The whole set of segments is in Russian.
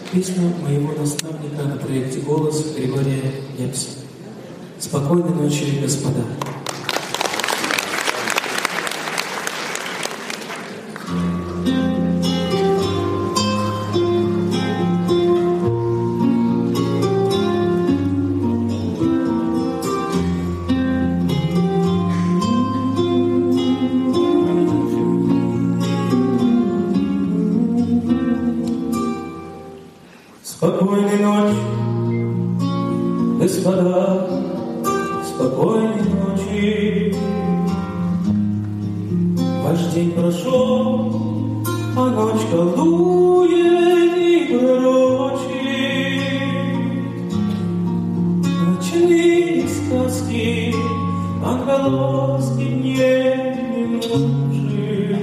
Песня моего наставника на проекте «Голос» Григория Лепса. Спокойной ночи, господа. Спокойной ночи, господа, спокойной ночи. Ваш день прошел, а ночь колдует и пророчит. Ночные сказки, отголоски мне не нужны.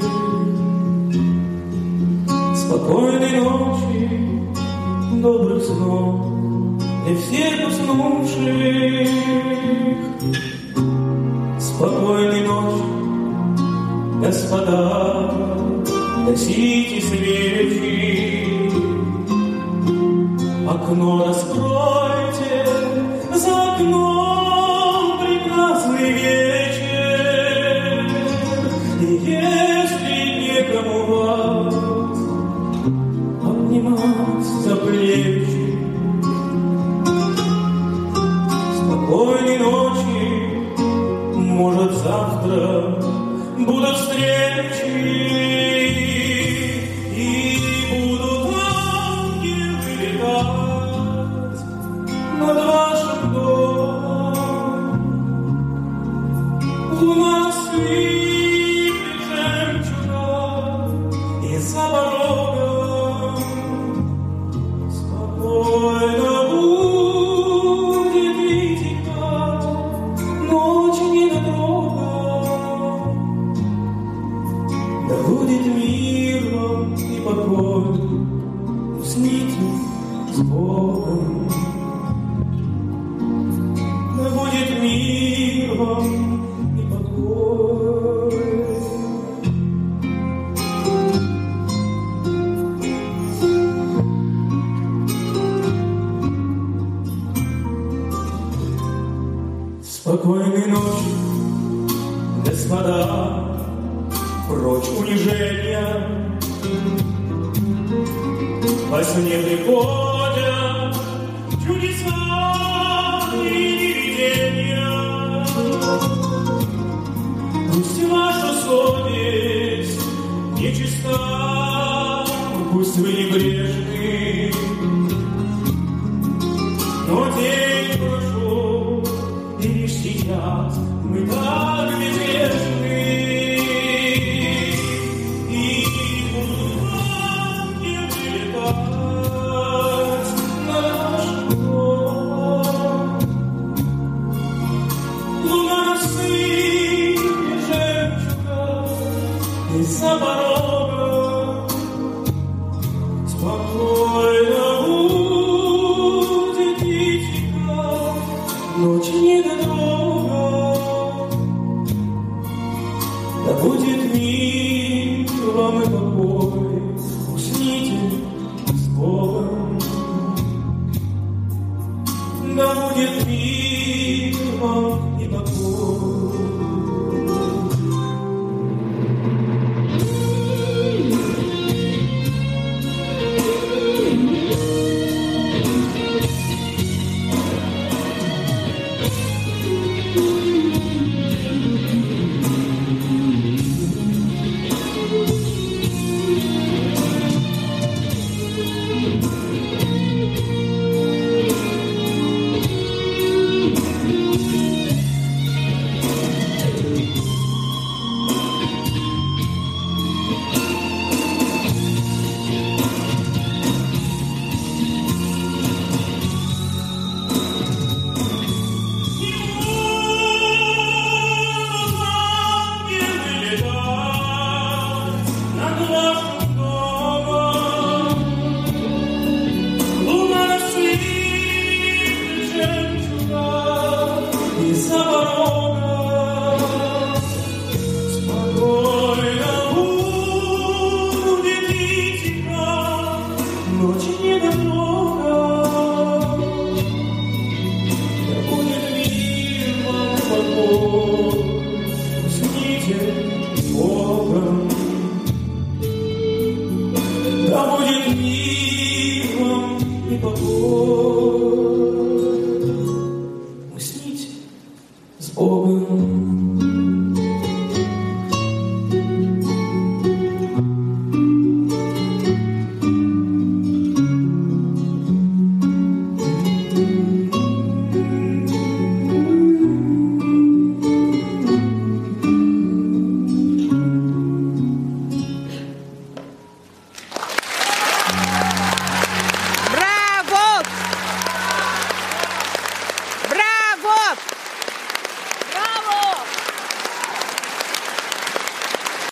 Спокойной ночи, добрых снов для всех уснувших. Спокойной ночи, господа, гасите свечи. Окно раскройте, за окном прекрасный вечер. И если некому вас обнимать за плечи, спокойной ночи, может завтра будут встречи, и будут ангелы летать над вашим домом. Луна светит жемчуга из-за порога. Спокойно будет и тиха ночь недолго. Да будет мир вам и покой, усните с Богом. Да будет мир вам и покой. Спокойной ночи, господа, прочь унижения. Во сне приходят чудеса и видения. Пусть ваша совесть нечиста, пусть вы небрежны, но день прошел, и лишь сейчас мы так безгрешны. Из-за порога спокойно будет и тиха ночь недолго. Да будет мир вам и покой.